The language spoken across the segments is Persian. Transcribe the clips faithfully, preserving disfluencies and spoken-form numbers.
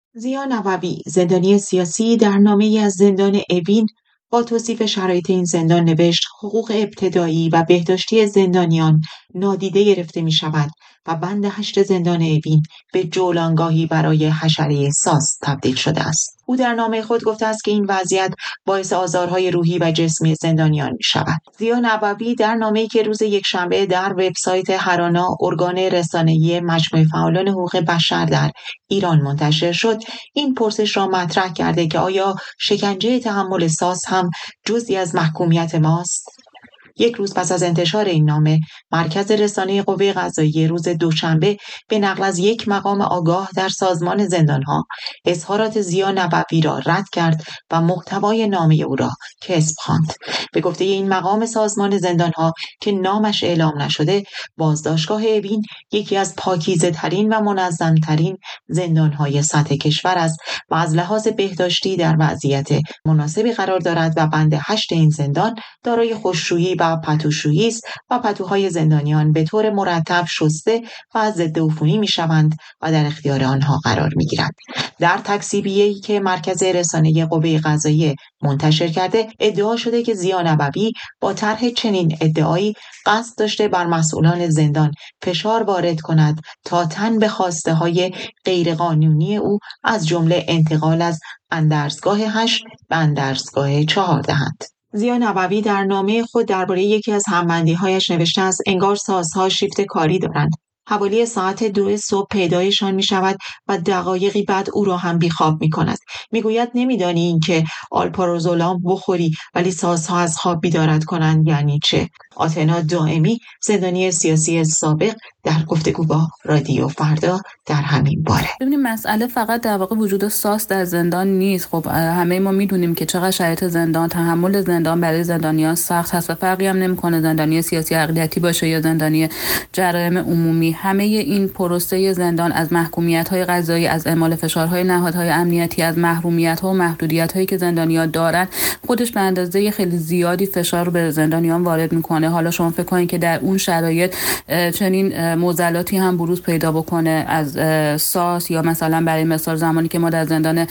ضیا نووی، زندانی سیاسی، در نامه‌ای از زندان اوین با توصیف شرایط این زندان نوشت: حقوق ابتدایی و بهداشتی زندانیان نادیده گرفته می‌شود و بند هشت زندان اوین به جولانگاهی برای حشره ساس تبدیل شده است. او در نامه خود گفته است که این وضعیت باعث آزارهای روحی و جسمی زندانیان می‌شود. ضیا نووی در نامه‌ای که روز یکشنبه در وبسایت هرانا، ارگان رسانه‌ای مجموعه فعالان حقوق بشر در ایران منتشر شد، این پرسش را مطرح کرده که آیا شکنجه تحمل ساس هم جزئی از محکومیت ماست؟ یک روز پس از انتشار این نامه، مرکز رسانه قوه قضاییه روز دوشنبه به نقل از یک مقام آگاه در سازمان زندانها اظهارات ضیا نووی را رد کرد و محتوای نامه او را کذب خواند. به گفته این مقام سازمان زندانها که نامش اعلام نشده، بازداشتگاه اوین یکی از پاکیزه‌ترین و منظم‌ترین زندانهای سطح کشور است و از لحاظ بهداشتی در وضعیت مناسبی قرار دارد و بند هشت این زندان دارای خشکشویی و پتوشویی است و پتوهای زندانیان به طور مرتب شسته و ضد عفونی می‌شوند و در اختیار آنها قرار می‌گیرد. در تکذیبیه‌ای که مرکز رسانه قوه قضاییه منتشر کرده، ادعا شده که ضیا نووی با طرح چنین ادعایی قصد داشته بر مسئولان زندان فشار وارد کند تا تن به خواسته‌های غیرقانونی او از جمله انتقال از اندرزگاه هشت به اندرزگاه چهار دهند. ضیا نووی در نامه خود درباره یکی از همبندی‌هایش نوشته است: انگار سازها شیفت کاری دارند. حوالی ساعت دو صبح پیدایشان می شود و دقایقی بعد او را هم بیخواب می کند. می گوید نمیدانی این که آلپارازولام بخوری ولی سازها از خواب بیدارت کنند یعنی چه؟ آتنا دائمی، زندانی سیاسی سابق، در گفتگو با رادیو فردا در همین باره. ببینیم مسئله فقط در واقع وجود ساس در زندان نیست. خب همه ما میدونیم که چقدر شرایط زندان، تحمل زندان برای زندانیان سخت هست و فرقی هم نمیکنه زندانی سیاسی اقلیتی باشه یا زندانی جرایم عمومی. همه این پروسه زندان از محکومیت‌های قضایی، از اعمال فشارهای نهادهای امنیتی، از محرومیت‌ها و محدودیت‌هایی که زندانیان دارن، خودش به اندازه خیلی زیادی فشار رو به زندانیان وارد میکنه. حالا شما فکر کنید که در اون شرایط چنین معضلاتی هم بروز پیدا بکنه از ساس، یا مثلا برای مثال زمانی که ما در زندان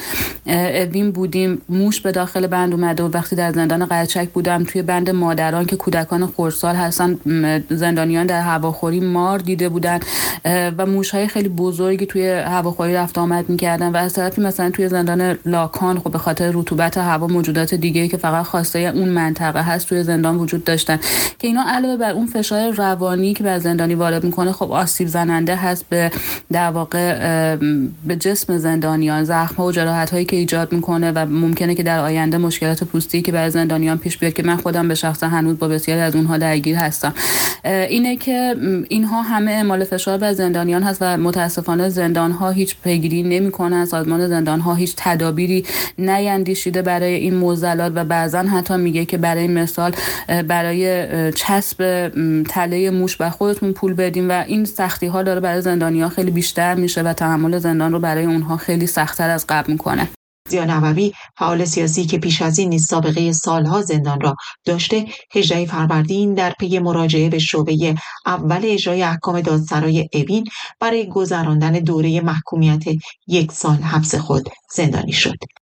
اوین بودیم، موش به داخل بند اومده و وقتی در زندان قرچک بودم توی بند مادران که کودکان خردسال هستن، زندانیان در هواخوری مار دیده بودن و موش‌های خیلی بزرگی توی هواخوری رفت آمد می‌کردن و از طرفی مثلا توی زندان لاکان خب به خاطر رطوبت هوا موجودات دیگه‌ای که فقط خواسته اون منطقه هست توی زندان وجود داشتن که اینا علاوه بر اون فشار روانی که بر زندانی وارد میکنه خب آسیب زننده هست به در واقع به جسم زندانیان، زخم‌ها و جراحت‌هایی که ایجاد میکنه و ممکنه که در آینده مشکلات پوستی که برای زندانیان پیش بیاد که من خودم به شخصه هنوز با بسیاری از اونها درگیر هستم. اینه که اینها همه اعمال فشار بر زندانیان هست و متاسفانه زندان‌ها هیچ پیگیری نمی‌کنن، سازمان زندان‌ها هیچ تدابیری نیندیشیده برای این معضلات و بعضن حتی میگه که برای مثال برای چسب تله موش بر خودتون پول بدیم و این سختی‌ها داره برای زندانی‌ها خیلی بیشتر میشه و تحمل زندان رو برای اونها خیلی سخت‌تر از قبل میکنه. ضیا نووی، فعال سیاسی که پیش از این نیز سابقه سالها زندان را داشته، هجدهم فروردین در پی مراجعه به شعبه اول اجرای احکام دادسرای اوین برای گذراندن دوره محکومیت یک سال حبس خود زندانی شد.